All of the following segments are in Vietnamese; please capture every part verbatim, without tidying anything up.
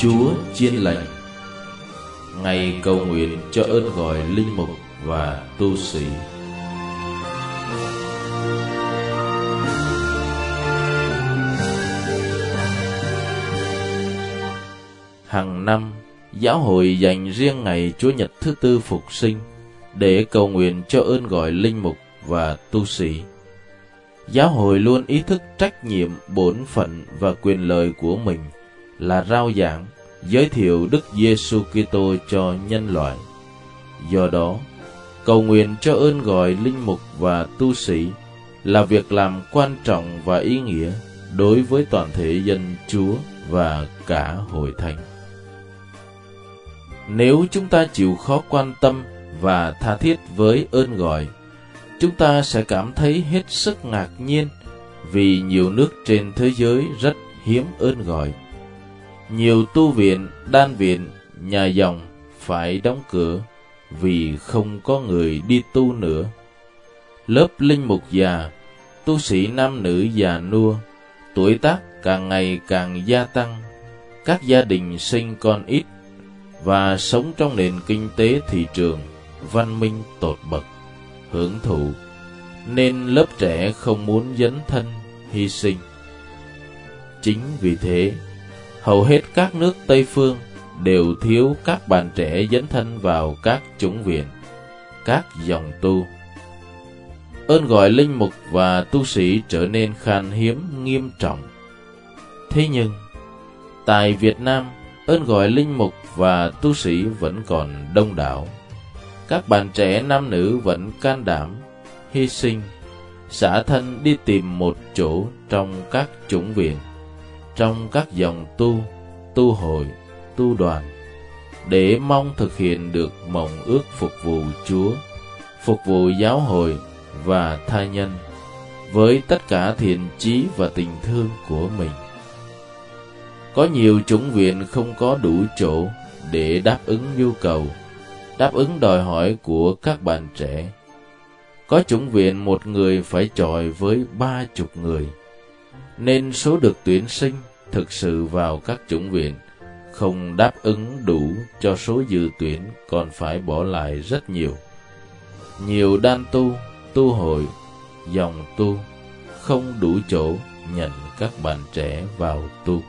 Chúa Chiên Lành. Ngày cầu nguyện cho ơn gọi linh mục và tu sĩ. Hàng năm, giáo hội dành riêng ngày Chúa Nhật thứ tư Phục Sinh để cầu nguyện cho ơn gọi linh mục và tu sĩ. Giáo hội luôn ý thức trách nhiệm, bổn phận và quyền lợi của mình là rao giảng, giới thiệu Đức Giêsu Kitô cho nhân loại. Do đó, cầu nguyện cho ơn gọi linh mục và tu sĩ là việc làm quan trọng và ý nghĩa đối với toàn thể dân Chúa và cả hội thánh. Nếu chúng ta chịu khó quan tâm và tha thiết với ơn gọi, chúng ta sẽ cảm thấy hết sức ngạc nhiên vì nhiều nước trên thế giới rất hiếm ơn gọi. Nhiều tu viện, đan viện, nhà dòng phải đóng cửa vì không có người đi tu nữa. Lớp linh mục già, tu sĩ nam nữ già nua, tuổi tác càng ngày càng gia tăng, các gia đình sinh con ít và sống trong nền kinh tế thị trường văn minh tột bậc, hưởng thụ, nên lớp trẻ không muốn dấn thân, hy sinh. Chính vì thế, hầu hết các nước Tây phương đều thiếu các bạn trẻ dấn thân vào các chủng viện, các dòng tu. Ơn gọi linh mục và tu sĩ trở nên khan hiếm nghiêm trọng. Thế nhưng, tại Việt Nam, ơn gọi linh mục và tu sĩ vẫn còn đông đảo. Các bạn trẻ nam nữ vẫn can đảm, hy sinh, xả thân đi tìm một chỗ trong các chủng viện, trong các dòng tu, tu hội, tu đoàn, để mong thực hiện được mộng ước phục vụ Chúa, phục vụ giáo hội và tha nhân với tất cả thiện chí và tình thương của mình. Có nhiều chủng viện không có đủ chỗ để đáp ứng nhu cầu, đáp ứng đòi hỏi của các bạn trẻ. Có chủng viện một người phải chọi với ba chục người, nên số được tuyển sinh thực sự vào các chủng viện không đáp ứng đủ cho số dự tuyển, còn phải bỏ lại rất nhiều. Nhiều đan tu, tu hội, dòng tu không đủ chỗ nhận các bạn trẻ vào tu.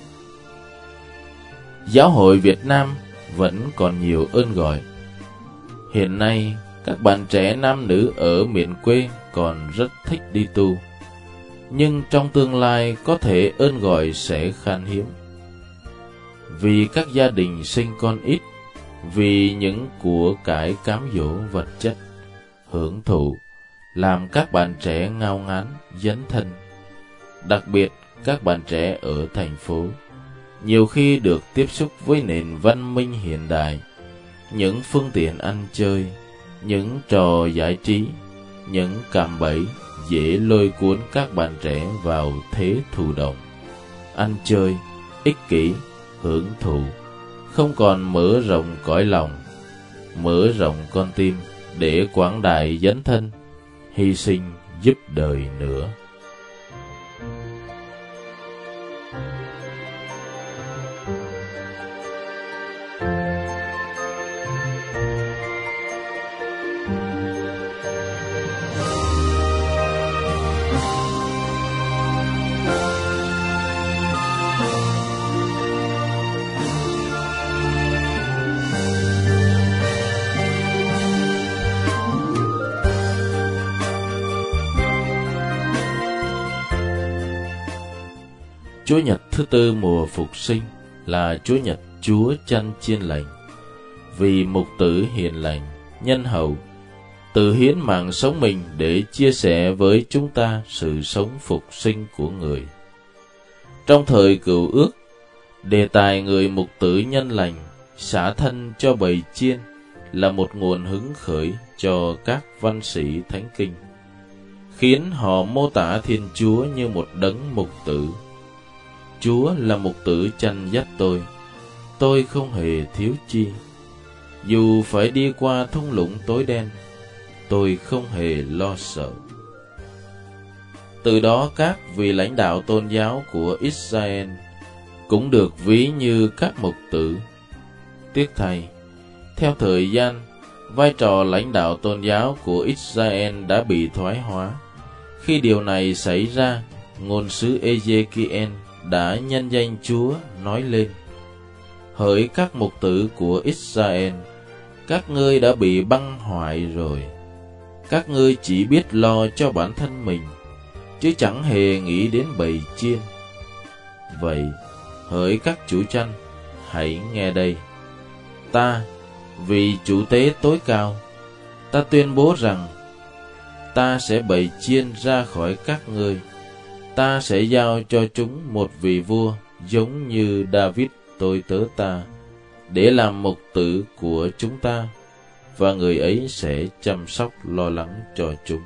Giáo hội Việt Nam vẫn còn nhiều ơn gọi. Hiện nay, các bạn trẻ nam nữ ở miền quê còn rất thích đi tu, nhưng trong tương lai có thể ơn gọi sẽ khan hiếm. Vì các gia đình sinh con ít, vì những của cải cám dỗ vật chất, hưởng thụ, làm các bạn trẻ ngao ngán, dấn thân. Đặc biệt các bạn trẻ ở thành phố, nhiều khi được tiếp xúc với nền văn minh hiện đại, những phương tiện ăn chơi, những trò giải trí, những cạm bẫy dễ lôi cuốn các bạn trẻ vào thế thụ động, ăn chơi, ích kỷ, hưởng thụ, không còn mở rộng cõi lòng, mở rộng con tim để quảng đại dấn thân, hy sinh giúp đời nữa. Chúa Nhật thứ tư mùa Phục Sinh là Chúa Nhật Chúa Chăn Chiên Lành, vì mục tử hiền lành, nhân hậu, tự hiến mạng sống mình để chia sẻ với chúng ta sự sống phục sinh của người. Trong thời Cựu Ước, đề tài người mục tử nhân lành xả thân cho bầy chiên là một nguồn hứng khởi cho các văn sĩ thánh kinh, khiến họ mô tả Thiên Chúa như một đấng mục tử. Chúa là mục tử chăn dắt tôi, tôi không hề thiếu chi. Dù phải đi qua thung lũng tối đen, tôi không hề lo sợ. Từ đó các vị lãnh đạo tôn giáo của Israel cũng được ví như các mục tử. Tiếc thay, theo thời gian, vai trò lãnh đạo tôn giáo của Israel đã bị thoái hóa. Khi điều này xảy ra, ngôn sứ Ê-giê-ki-ên đã nhân danh Chúa nói lên: hỡi các mục tử của Israel, các ngươi đã bị băng hoại rồi. Các ngươi chỉ biết lo cho bản thân mình, chứ chẳng hề nghĩ đến bầy chiên. Vậy, hỡi các chủ chăn, hãy nghe đây. Ta, vì chủ tế tối cao, ta tuyên bố rằng ta sẽ bày chiên ra khỏi các ngươi. Ta sẽ giao cho chúng một vị vua giống như David tôi tớ ta, để làm mục tử của chúng ta, và người ấy sẽ chăm sóc lo lắng cho chúng.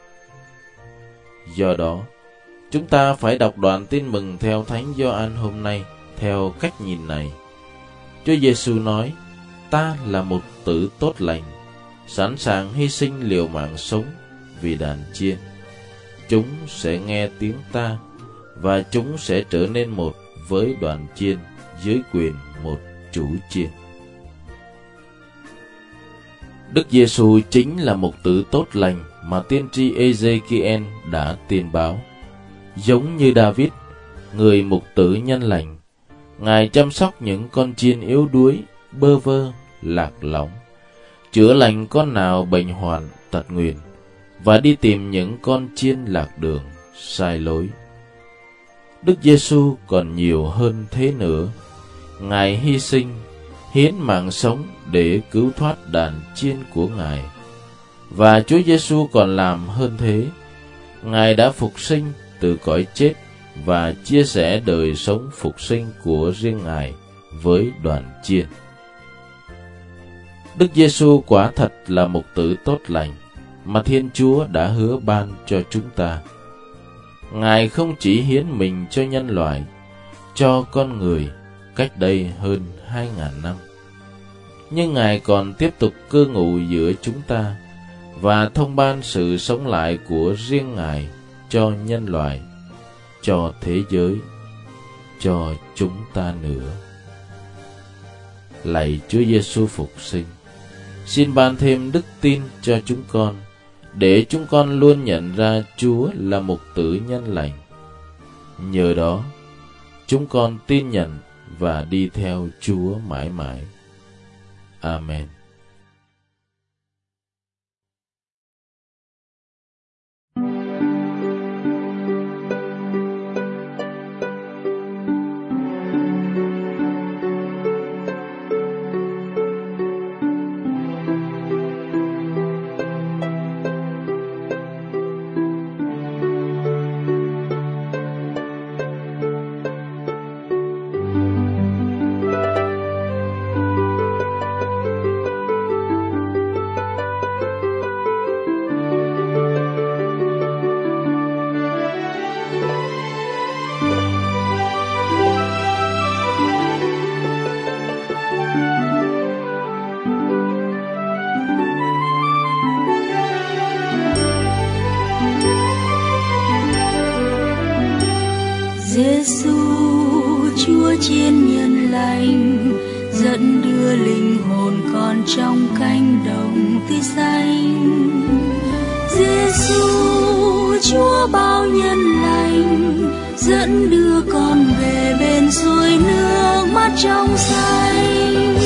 Do đó, chúng ta phải đọc đoạn tin mừng theo Thánh Gioan hôm nay theo cách nhìn này. Chúa Giêsu nói: ta là mục tử tốt lành, sẵn sàng hy sinh liều mạng sống vì đàn chiên. Chúng sẽ nghe tiếng ta, và chúng sẽ trở nên một với đoàn chiên dưới quyền một chủ chiên. Đức Giêsu chính là mục tử tốt lành mà tiên tri Ê-giê-ki-ên đã tiên báo. Giống như David, người mục tử nhân lành, Ngài chăm sóc những con chiên yếu đuối, bơ vơ, lạc lõng, chữa lành con nào bệnh hoạn, tật nguyền, và đi tìm những con chiên lạc đường, sai lối. Đức Giêsu còn nhiều hơn thế nữa. Ngài hy sinh, hiến mạng sống để cứu thoát đàn chiên của Ngài. Và Chúa Giêsu còn làm hơn thế. Ngài đã phục sinh từ cõi chết và chia sẻ đời sống phục sinh của riêng Ngài với đoàn chiên. Đức Giêsu quả thật là mục tử tốt lành mà Thiên Chúa đã hứa ban cho chúng ta. Ngài không chỉ hiến mình cho nhân loại, cho con người cách đây hơn hai ngàn năm, nhưng Ngài còn tiếp tục cư ngụ giữa chúng ta và thông ban sự sống lại của riêng Ngài cho nhân loại, cho thế giới, cho chúng ta nữa. Lạy Chúa Giêsu phục sinh, xin ban thêm đức tin cho chúng con, để chúng con luôn nhận ra Chúa là mục tử nhân lành. Nhờ đó, chúng con tin nhận và đi theo Chúa mãi mãi. Amen. Giêsu, Chúa chiên nhân lành, dẫn đưa linh hồn con trong cánh đồng tươi xanh. Giêsu, Chúa bao nhân lành, dẫn đưa con về bên suối nước mắt trong xanh.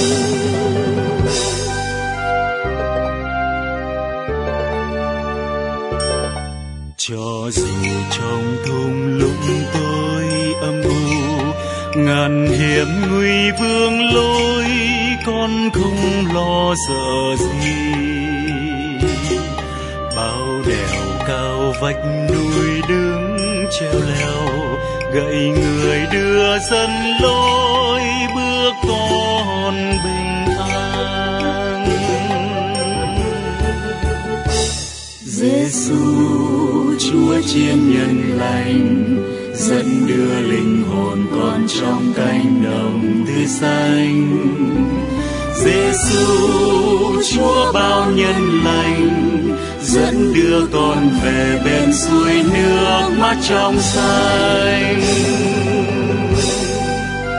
Cho dù trong thung lũng tôi âm u, ngàn hiểm nguy vương lối, con không lo sợ gì. Bao đèo cao vách núi đứng treo leo, gậy người đưa dẫn lối, bước con bình an. Giêsu, Chúa chiên nhân lành, dẫn đưa linh hồn con trong cánh đồng tươi xanh. Giêsu, Chúa bao nhân lành, dẫn đưa con về bên suối nước mắt trong xanh.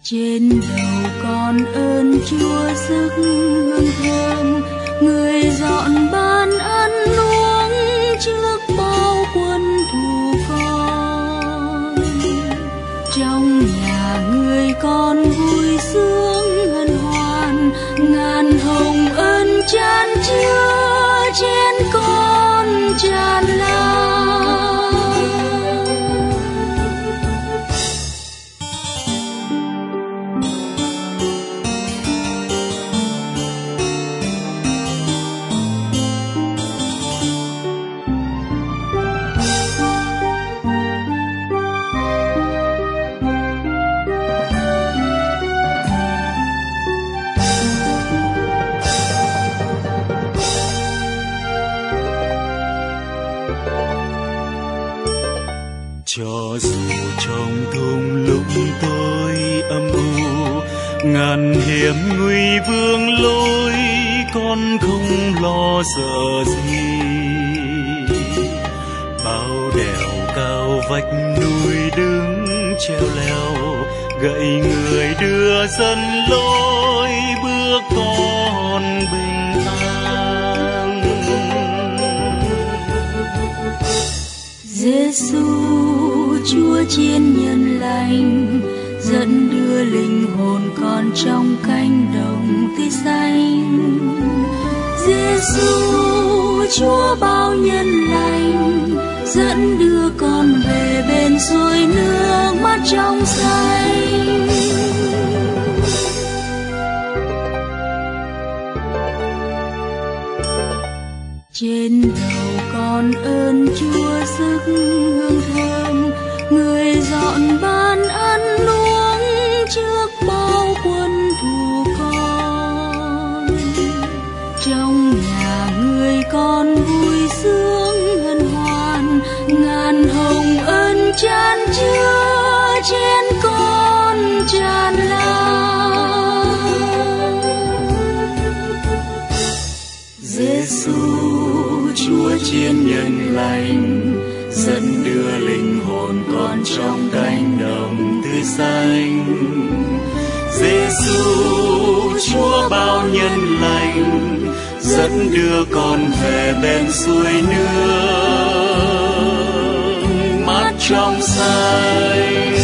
Trên đầu con ơn Chúa sức hương thơm, người dọn ban ăn uống trước bao quân thù con. Trong nhà người con vui sướng hân hoan, ngàn hồng ơn chan chứa trên con tràn lan. Cho dù trong thung lũng tôi âm u, ngàn hiểm nguy vương lối, con không lo sợ gì. Bao đèo cao vách núi đứng treo leo, gậy người đưa dân lối bước con bình an. Giêsu Chúa chiên nhân lành, dẫn đưa linh hồn con trong cánh đồng tươi xanh. Giêsu Chúa bao nhân lành, dẫn đưa con về bên suối nước mắt trong xanh. Trên đầu con ơn Chúa sức hương thơm, người dọn ban ăn uống trước bao quân thù con. Trong nhà người con vui sướng hân hoan, ngàn hồng ơn chan chứa trên con tràn lan. Giêsu Chúa chiên nhân lành, dẫn đưa linh hồn con trong cánh đồng tươi xanh. Giêsu Chúa bao nhân lành, dẫn đưa con về bên suối nước mắt trong xanh.